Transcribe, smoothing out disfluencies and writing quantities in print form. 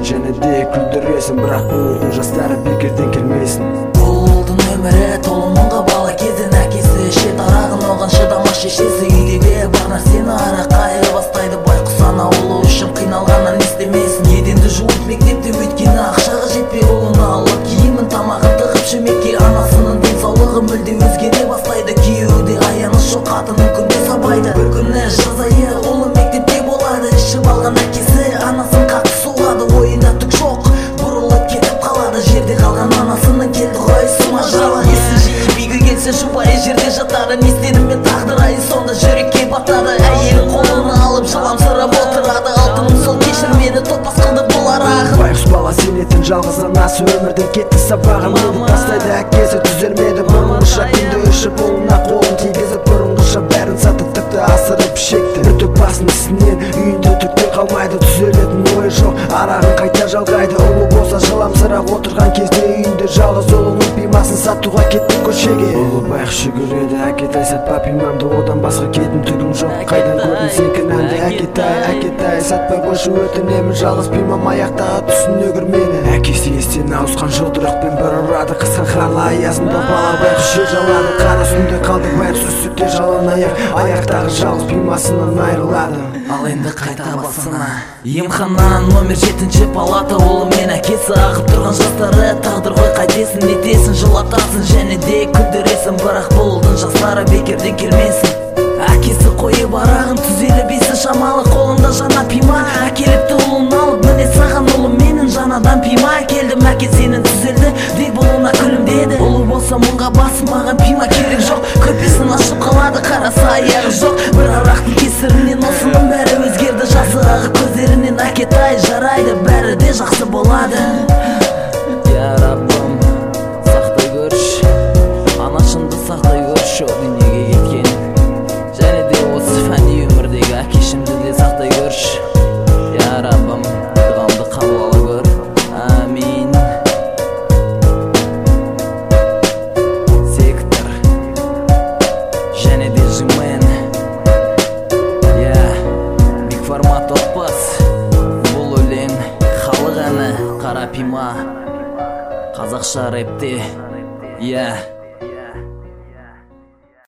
және де күлдіресің, бірақ бұлардың жастары бекерден келмесін. Бұлдың өмірі толы мұңға бала кезден әкесі ішет арағын, оған шыдамас шешесі үйдегі бар нәрсені арақайы бастайды. Байқұс ана ұлы үшін қиналғаннан естемесін. Еденді жуып мектепте өйткені ақшаға жетпей ұлына алып киімін тамағын тығып шөмекке. Анасының денсаулығы мүлде өзгере бастайды. Күйеуде аяныш жоқ, қатының күнде сабайды. Бір күні жаз айы ұлы мектепте болады. Ішіп алған әкесі анасын қатты соғады. Ойында түк жоқ, бұрылып кетіп қалады. Жерде қалған анасының келді ғой сұма жала. Есі жиі бигі келсе жұбайы жерде жатады. Не істедім мен тағдыр айы сонда жүрекке батады. Әйелін қолына алып жыламсырап отырады. Алтыным сол кешір мені, топас қылды бұл арағын. Байқұс бала сенетін жалғыз анасы өмірден кетті сабағын. Еді тастайды әкесі түзелмеді. Бұрынғыша күнде ішіп ұлына қолын тигізіп, бұрынғыша бәрін сатып тіпті асырып шекті. Үтіп басын ісінен үйінде түкте қалмайды. Түзелетін ойы жоқ, арағын қайта жалғайды. Ұлы болса жыламсырап отырған кезде үйінде жалғыз ұлының пимасын сатуға кетті көшеге. Ұлы байқұс жүгіреді, әкетай сатпа пимамды, одан басқа кетім түгім жоқ. Қайдан көрдің сен кінәмді, әкетай сатпай қойшы өтінемін, жалғыз пимам аяқтағы түсін өгір мені. Әкесі естен ауысқан жұдырықпен бір ұрады, қысқа қарлы аязында бала байқұс жер жалады. Қара сүнде қалды байқұс үстіде жалан аяқтағы жалғыз пимасынан айырылады. Ал енді қайта басына емхана номер 7 палата. Ұлы мен әкесі ағып тұрған жастары, тағдыр ғой қайтесін, нетесін, жылатасың және де күлдіресің, бірақ бұлдың жастары бекерден келмесін. Әкесі қойып арағын түзеліп есі шамалы, қолында жаңа пима әкеліпті ұлын алып. Міне саған ұлы менің жаңадан пима әкелдім, әке сенің түзелді деп ұлына күлімдеді. Ұлы болса мұңға басым, маған пима керек жоқ. Көпесін ашып қалады, қараса аяғы жоқ. Бір арақтың кесірінен осының бәрі өзгерді. Жасы ағып көздерінен, әкетай жарайды, бәрі де жақсы болады. Я Раббым, сақтай көрші, анашымды сақтай көрші, дүниеге кеткен және де осы фәни өмірдегі әкешімді де сақтай көрші. Я Раббым, дұғамды қабыл ала көр, амин. Сектор және де жимен, биг формат отбас. Бұл өлең халық әні, қара пима, қазақша рэпте.